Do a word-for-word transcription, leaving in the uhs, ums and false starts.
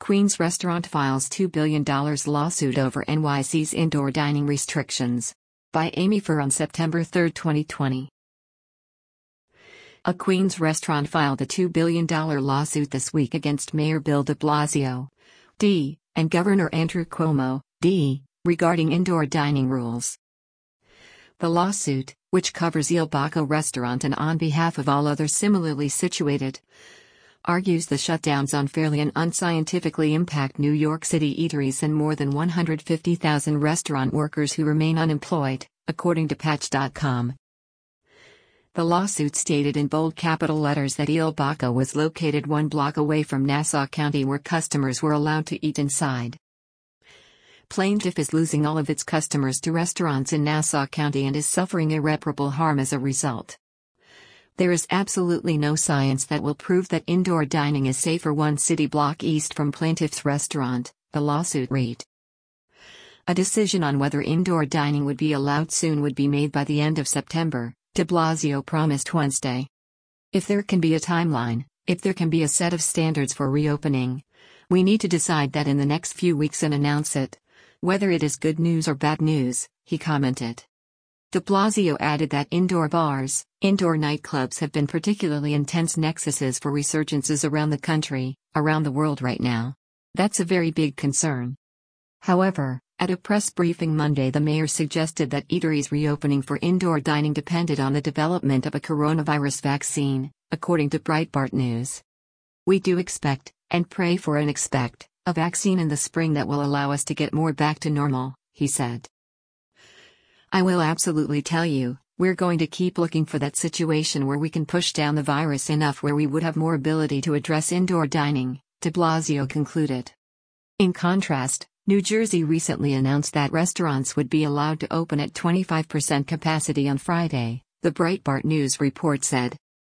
Queens restaurant files two billion dollars lawsuit over N Y C's indoor dining restrictions. By Amy Furr on September third, twenty twenty. A Queens restaurant filed a two billion dollars lawsuit this week against Mayor Bill de Blasio, D, and Governor Andrew Cuomo, D, regarding indoor dining rules. The lawsuit, which covers Il Bacco restaurant and on behalf of all others similarly situated, argues the shutdowns unfairly and unscientifically impact New York City eateries and more than one hundred fifty thousand restaurant workers who remain unemployed, according to Patch dot com. The lawsuit stated in bold capital letters that Il Bacco was located one block away from Nassau County where customers were allowed to eat inside. Plaintiff is losing all of its customers to restaurants in Nassau County and is suffering irreparable harm as a result. There is absolutely no science that will prove that indoor dining is safer one city block east from plaintiff's restaurant, the lawsuit read. A decision on whether indoor dining would be allowed soon would be made by the end of September, de Blasio promised Wednesday. If there can be a timeline, if there can be a set of standards for reopening, we need to decide that in the next few weeks and announce it, whether it is good news or bad news, he commented. De Blasio added that indoor bars, indoor nightclubs have been particularly intense nexuses for resurgences around the country, around the world right now. That's a very big concern. However, at a press briefing Monday, the mayor suggested that eateries reopening for indoor dining depended on the development of a coronavirus vaccine, according to Breitbart News. We do expect, and pray for and expect, a vaccine in the spring that will allow us to get more back to normal, he said. I will absolutely tell you, we're going to keep looking for that situation where we can push down the virus enough where we would have more ability to address indoor dining, de Blasio concluded. In contrast, New Jersey recently announced that restaurants would be allowed to open at twenty-five percent capacity on Friday, the Breitbart News report said.